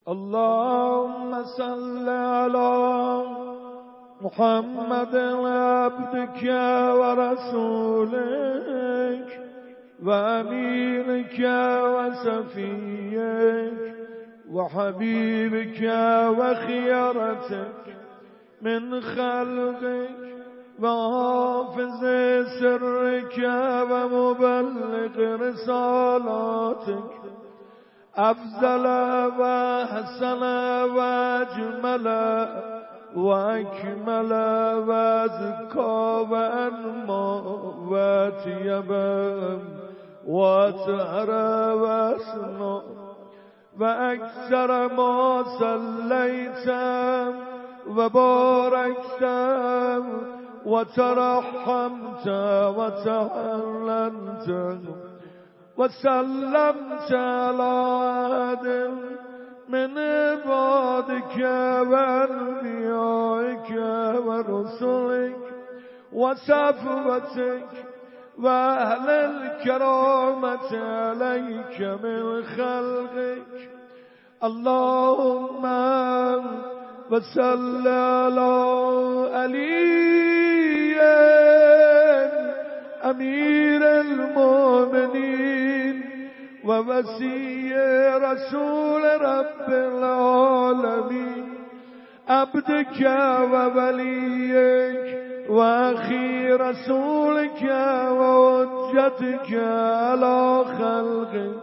اللهم صل على محمد عبدك ورسولك وأمينك وصفيك وحبيبك وخيرتك من خلقك وحافظ سرك ومبلغ رسالاتك أفضل وحسن وأجمل وأكمل وأزكى وأنمى وأطيب وأطهر وأسنى وأكثر ما صليت وباركت وترحمت وتعلمت وسلمت على أحد من عبادك وأنبيائك ورسلك وصفوتك وأهل الكرامة عليك من خلقك. اللهم وصل على علي أمير المؤمنين ووصي رسول رب العالمين عبدك ووليك وأخي رسولك وحجتك على خلقك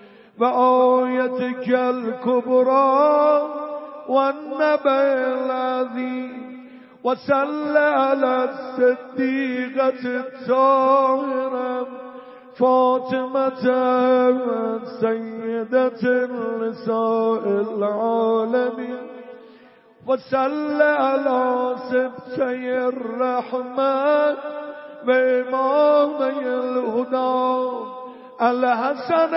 وآيتك الكبرى والنبأ العظيم. وصل على الصديقة الطاهرة فاطمة سيدة نساء العالمين. وصل على سبتي الرحمن وإمامي الهدى الحسن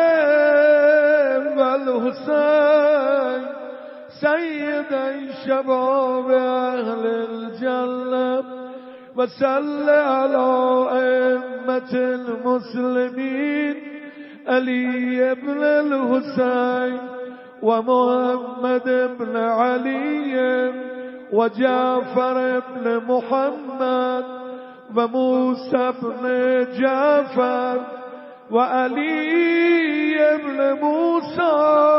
والحسين سيدي شباب أهل الجنة. وصل على أئمة المسلمين علي بن الحسين ومحمد بن علي وجعفر بن محمد وموسى بن جعفر وعلي بن موسى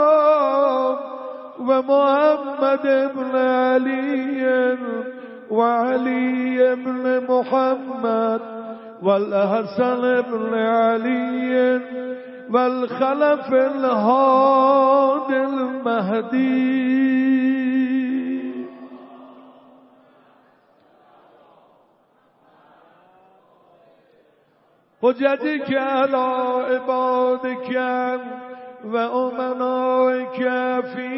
ومحمد بن علي وعلي بن محمد والحسن بن علي والخلف الهادي المهدي. حجتك على عبادك وأمنائك في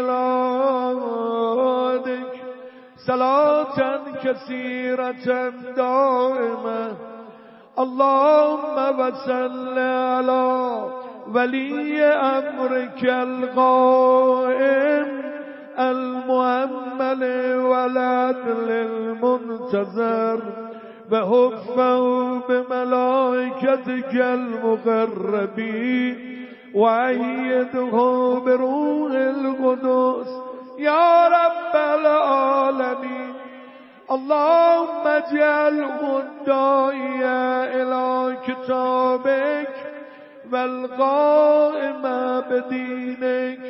بلادك صلاة كثيرة دائمة. اللهم وصل على ولي أمرك القائم المؤمل والعدل المنتظر وحفه بملائكتك المقربين وأيده بروح القدس يا رب العالمين. اللهم اجعله الداعي إلى كتابك والقائم بدينك.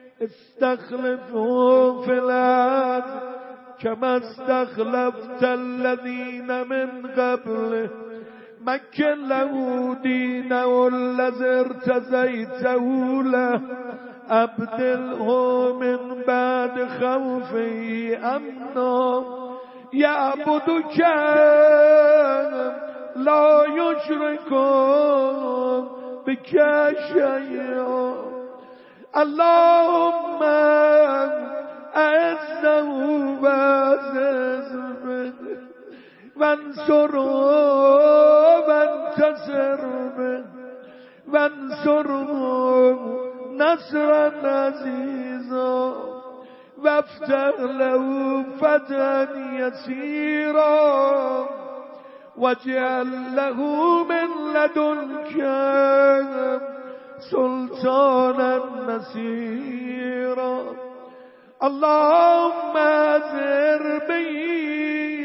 استخلفه في الأرض كما استخلفت الذين من قبله. مكن له دينه الذي ارتزيته له. أبدله من بعد خوفه أمنا يعبدك لا يشرك بك شيئا. اللهم أعزه وأعزز به وانصره وانتصر به وانصره نصرا عزيزا وافتح له فتحا يسيرا واجعل له من لدنك سلطانا نصيرا. اللهم أزر بي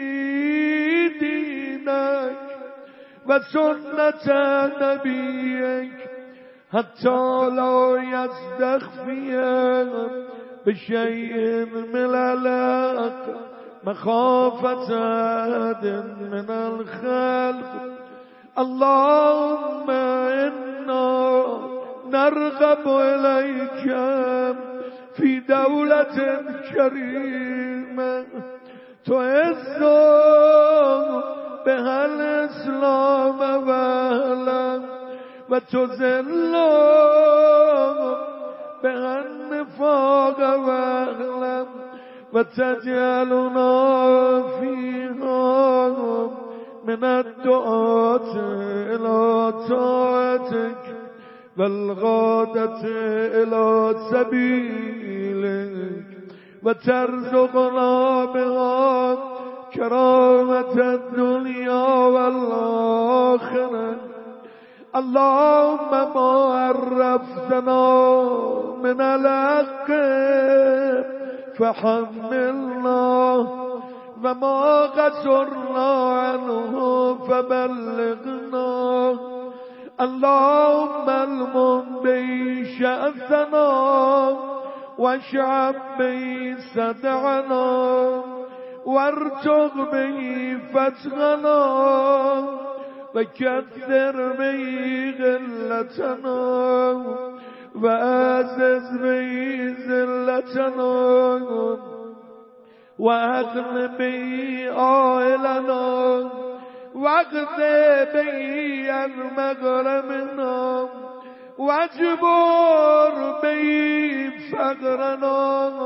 دينك وسنة نبيك حتى لا يستخفي بشيء من الحق مخافة أحد من الخلق. اللهم إنا نرغب إليك في دولة كريمة تعز بها الإسلام وأهله وتذل بها النفاق وأهله وتجعلنا فيها من الدعاة إلى طاعتك والغادة إلى سبيلك وترزقنا بها كرامة الدنيا والآخرة. اللهم ما عرفتنا من الحق فحملنا وما قصرنا عنه فبلغنا. اللهم المن به شأثنا واشعب به صدعنا وارتق به فتغنا وكثر به غلتنا وأعزز به ذلتنا وأغن به عائلنا واقض به عن مغرمنا واجبر به فقرنا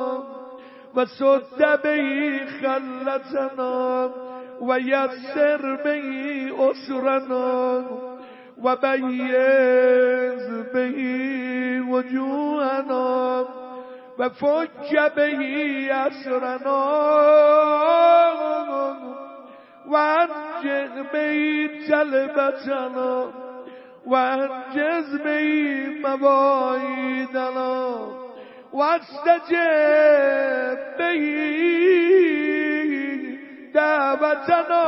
وسد به خلتنا ويسر به أسرنا وبيز به وجوهنا وفج به أسرنا وأنجز به جلبتنا وأنجز به مواعيدنا واستجب به دعوتنا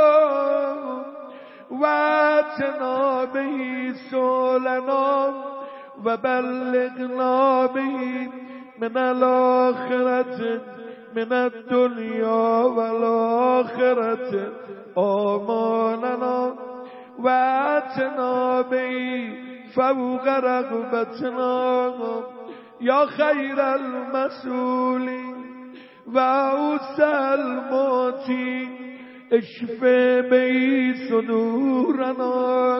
واتنا به سؤلنا وبلغنا به من الآخرة من الدنيا والآخرة آمالنا واتنا به فوق رغبتنا يا خير المسؤولين وأوسع الموتين اشف به صدورنا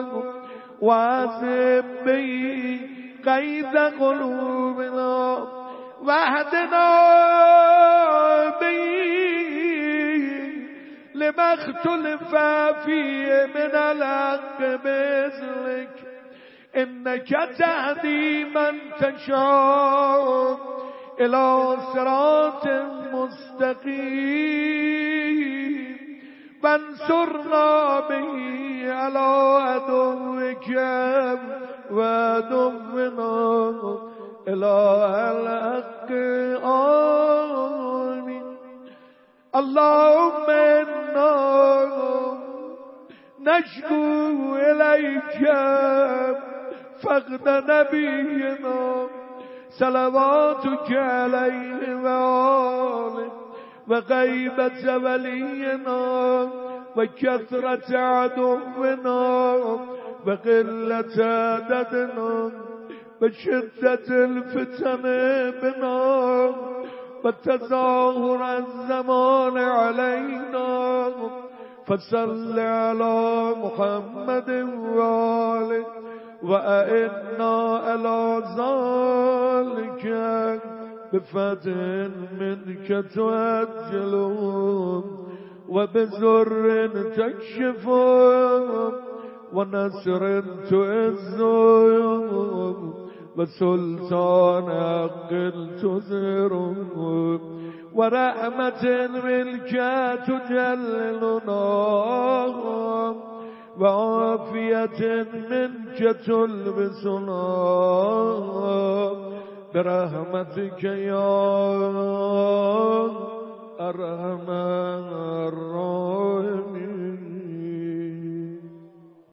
وعذب به قيد قلوبنا واهدنا به لما اختلف فيه من الحق بإذنك إنك تهدي من تشاء إلى صراط مستقيم وانصرنا به على عدوك وعدونا إلى الحق. آمين. اللهم إنا نشكو إليك فقد نبينا صلواتك عليه وآله وغيبة ولينا وكثرة عدونا وقلة عددنا وشدة الفتن بنا وتظاهر الزمان علينا فصل على محمد وآله وأئنا على ذلك بفتح منك تؤجلهم وبزر تكشفهم ونصر تعزهم وسلطان حق تظهرهم ورحمة منك تجللنا وعافية منك تلبسنا برحمتك يا أرحم الراحمين.